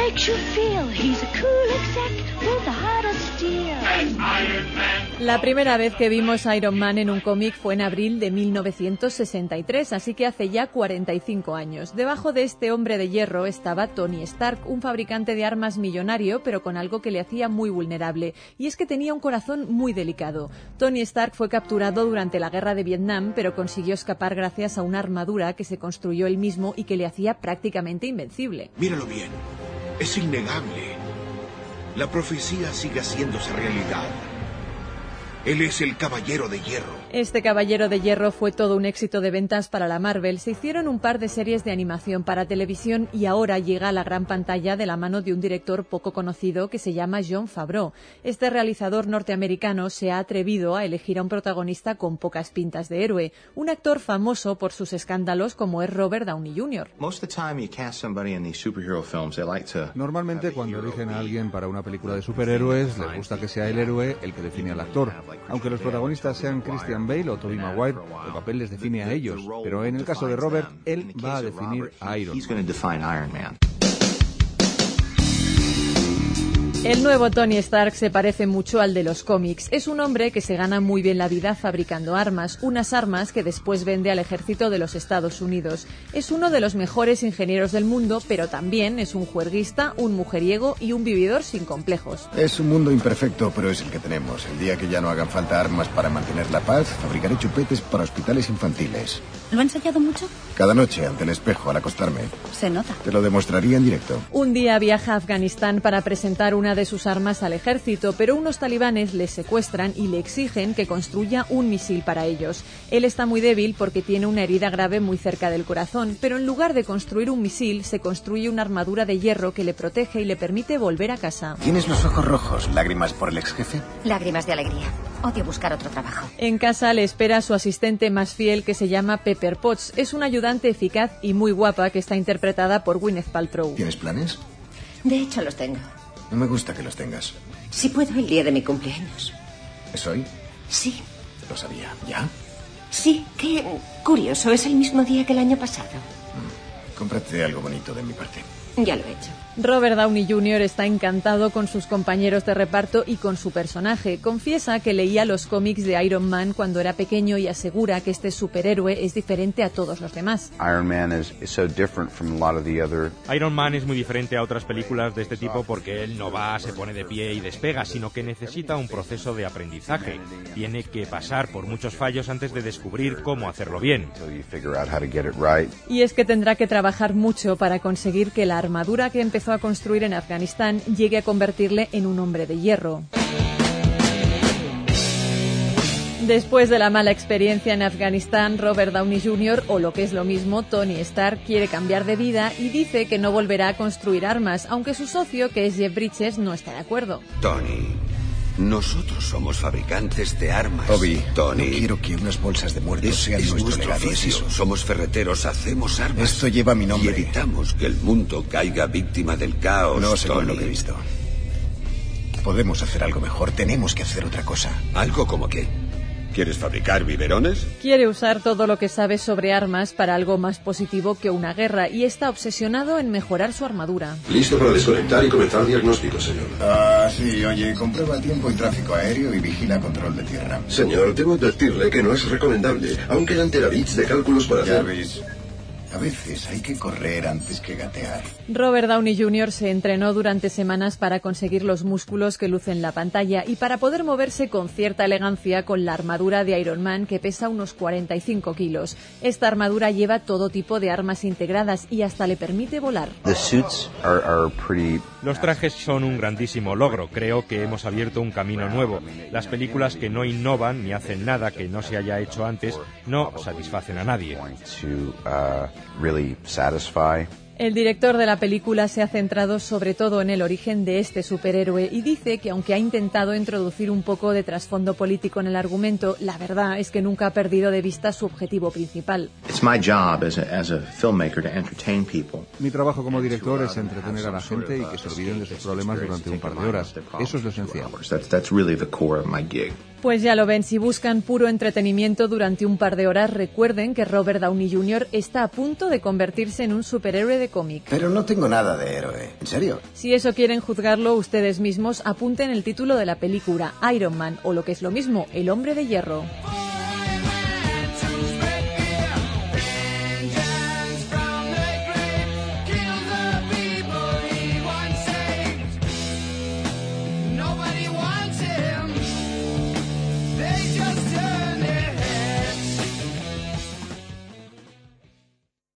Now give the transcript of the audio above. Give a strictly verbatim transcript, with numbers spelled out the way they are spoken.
makes you feel he's a cool exec with the heart of steel. La primera vez que vimos a Iron Man en un cómic fue en abril de mil novecientos sesenta y tres, así que hace ya cuarenta y cinco años. Debajo de este hombre de hierro estaba Tony Stark, un fabricante de armas millonario, pero con algo que le hacía muy vulnerable, y es que tenía un corazón muy delicado. Tony Stark fue capturado durante la guerra de Vietnam, pero consiguió escapar gracias a una armadura que se construyó él mismo y que le hacía prácticamente invencible. Míralo bien, es innegable. La profecía sigue haciéndose realidad. Él es el Caballero de Hierro. Este Caballero de Hierro fue todo un éxito de ventas para la Marvel. Se hicieron un par de series de animación para televisión y ahora llega a la gran pantalla de la mano de un director poco conocido que se llama Jon Favreau. Este realizador norteamericano se ha atrevido a elegir a un protagonista con pocas pintas de héroe, un actor famoso por sus escándalos como es Robert Downey junior Normalmente cuando eligen a alguien para una película de superhéroes, les gusta que sea el héroe el que define al actor. Aunque los protagonistas sean Christian Bale o Tobey Maguire, el papel les define a ellos. Pero en el caso de Robert, él va a definir a Iron Man. El nuevo Tony Stark se parece mucho al de los cómics. Es un hombre que se gana muy bien la vida fabricando armas, unas armas que después vende al ejército de los Estados Unidos. Es uno de los mejores ingenieros del mundo, pero también es un juerguista, un mujeriego y un vividor sin complejos. Es un mundo imperfecto, pero es el que tenemos. El día que ya no hagan falta armas para mantener la paz, fabricaré chupetes para hospitales infantiles. ¿Lo ha ensayado mucho? Cada noche ante el espejo al acostarme. Se nota. Te lo demostraría en directo. Un día viaja a Afganistán para presentar una de sus armas al ejército, pero unos talibanes le secuestran y le exigen que construya un misil para ellos. Él está muy débil porque tiene una herida grave muy cerca del corazón, pero en lugar de construir un misil, se construye una armadura de hierro que le protege y le permite volver a casa. ¿Tienes los ojos rojos? ¿Lágrimas por el ex jefe? Lágrimas de alegría. Odio buscar otro trabajo. En casa le espera a su asistente más fiel que se llama Pepper Potts. Es una ayudante eficaz y muy guapa que está interpretada por Gwyneth Paltrow. ¿Tienes planes? De hecho, los tengo. No me gusta que los tengas. Si puedo, el día de mi cumpleaños. ¿Es hoy? Sí. Lo sabía. ¿Ya? Sí, qué curioso. Es el mismo día que el año pasado. Mm. Cómprate algo bonito de mi parte. Ya lo he hecho. Robert Downey junior está encantado con sus compañeros de reparto y con su personaje. Confiesa que leía los cómics de Iron Man cuando era pequeño y asegura que este superhéroe es diferente a todos los demás. Iron Man is, is so different from a lot of the other... Iron Man es muy diferente a otras películas de este tipo porque él no va, se pone de pie y despega, sino que necesita un proceso de aprendizaje. Tiene que pasar por muchos fallos antes de descubrir cómo hacerlo bien. Y es que tendrá que trabajar mucho para conseguir que la armadura que empezó a construir en Afganistán llegue a convertirle en un hombre de hierro. Después de la mala experiencia en Afganistán, Robert Downey junior, o lo que es lo mismo, Tony Stark, quiere cambiar de vida y dice que no volverá a construir armas, aunque su socio, que es Jeff Bridges, no está de acuerdo. Tony, nosotros somos fabricantes de armas. Toby, Tony, no quiero que unas bolsas de muertos es, sean es nuestro, nuestro legado, oficio. es eso. Somos ferreteros, hacemos armas. Esto lleva mi nombre. Y evitamos que el mundo caiga víctima del caos. No sé Tony. lo que he visto. Podemos hacer algo mejor. Tenemos que hacer otra cosa. ¿Algo como qué? ¿Quieres fabricar biberones? Quiere usar todo lo que sabe sobre armas para algo más positivo que una guerra y está obsesionado en mejorar su armadura. Listo para desconectar y comenzar diagnóstico, señor. Ah, sí, oye, comprueba tiempo y tráfico aéreo y vigila control de tierra. Señor, debo advertirle que no es recomendable. Aún quedan terabits de cálculos para Ya hacer... ves. A veces hay que correr antes que gatear. Robert Downey junior se entrenó durante semanas para conseguir los músculos que luce en la pantalla y para poder moverse con cierta elegancia con la armadura de Iron Man que pesa unos cuarenta y cinco kilos. Esta armadura lleva todo tipo de armas integradas y hasta le permite volar. The suits are, are pretty... Los trajes son un grandísimo logro. Creo que hemos abierto un camino nuevo. Las películas que no innovan ni hacen nada que no se haya hecho antes no satisfacen a nadie. Really satisfy. El director de la película se ha centrado sobre todo en el origen de este superhéroe y dice que aunque ha intentado introducir un poco de trasfondo político en el argumento, la verdad es que nunca ha perdido de vista su objetivo principal. It's my job as a, as a filmmaker to entertain people. Mi trabajo como director es entretener a la gente y que se olviden de sus problemas durante un par de horas. Eso es lo esencial. That's, that's really the core of my gig. Pues ya lo ven, si buscan puro entretenimiento durante un par de horas, recuerden que Robert Downey junior está a punto de convertirse en un superhéroe de cómic. Pero no tengo nada de héroe. ¿En serio? Si eso quieren juzgarlo ustedes mismos, apunten el título de la película, Iron Man, o lo que es lo mismo, El Hombre de Hierro.